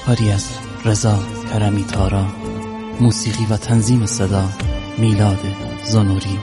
کاری از رضا کرمی تارا، موسیقی و تنظیم صدا میلاد زنوری.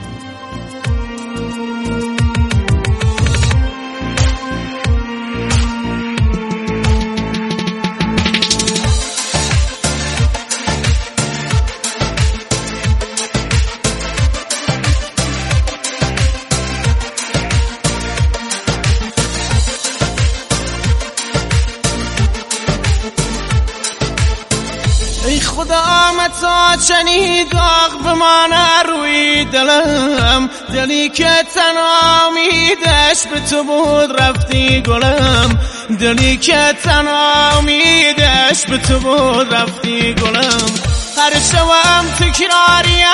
ای خدا آمد تا چنین داغ بمانه روی دلم، دلی که تنها امیدش به تو بود رفتی گلم، دلی که تنها امیدش به تو بود رفتی گلم. هر شبم تکراریه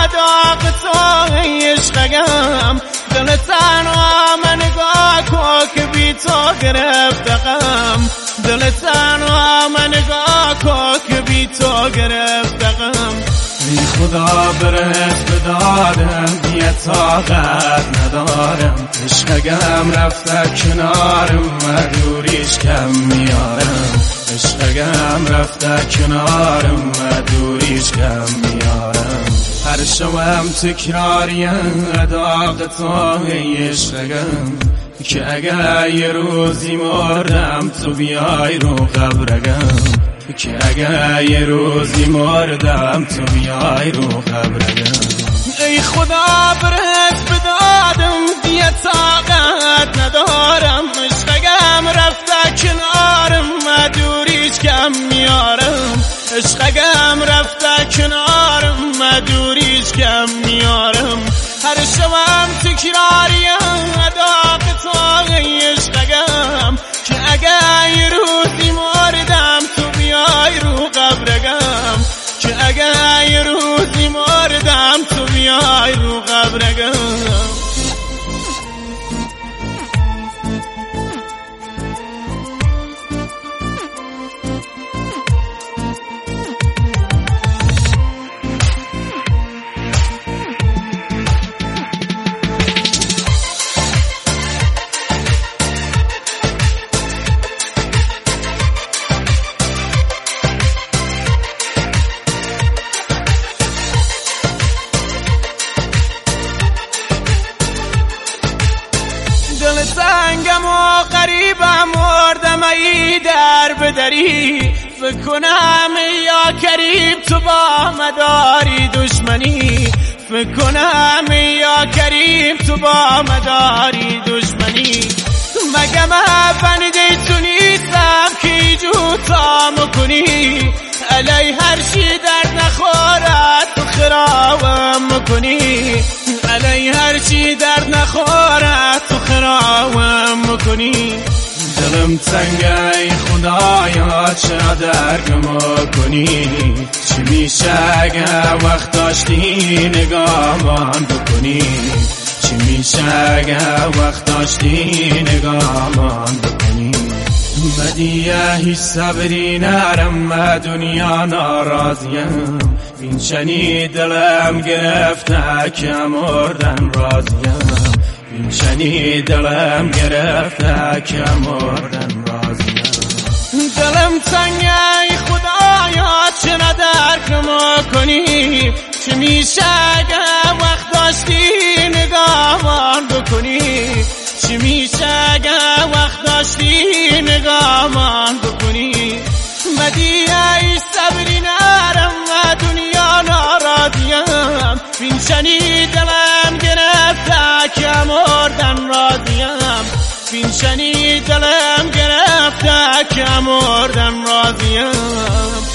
داغ تو ای عشقم، دل تنها من نگاه کن که بی تو گرفت غم، دل تنها من نگاه کن که بی تو گرفت غم. ای خدا برس بدادم یه طاقت ندارم، عشقم رفته کنارم و دوریش کم میارم، عشقم رفته کنارم و دوریش کم میارم. هر شبم تکراریم داغ تو ای عشقم، که اگر یه روزی مردم تو بیای رو قبرگم، که اگر یه روزی مردم تو بیای رو قبرگم. ای خدا برس بدادم دیگه طاقت ندارم، عشقم رفته کنارم و دوریش کم میارم، عشقم رفته کنارم و دوریش کم میارم. هر شبم تکراریم داغ تو ای عشقم، که اگر یه روزی مردم تو بیای رو قبرگم، که اگر یه روزی مردم تو بیای رو قبرگم. دل سنگم و قریبم مردم ای در بدری، فکر کنم یا کریم تو با مداری دشمنی، فکر کنم یا کریم تو با مداری دشمنی. مگه من بنده تو نیستم که جو تا مکنی، علی هر چی درد نخورد تو خرابم مکنی، علی هر چی درد نخورد تو خرابم مکنی. دلم تنگه ای خدایا چرا درکم کنی، چی میشه اگه وقت داشتی نگاهمان بکنی، چی میشه اگه وقت داشتی نگاهمان بکنی. بدیه هیچ صبری نرم و دنیا ناراضیم، این چنین دلم گرفته که مردن راضیم، این چنین دلم گرفته که مردن راضیم. دلم تنگه ای خدایا چرا درکم کنی، چی میشه اگه وقت داشتی نگاهمان بکنی، چی میشه اگه وقت داشتی نگاهمان بکنی. مدیه ای صبری نرم و دنیا ناراضیم، این چنین دلم گرفته که مردن راضیم، این چنین دلم گرفته که مردن راضیم.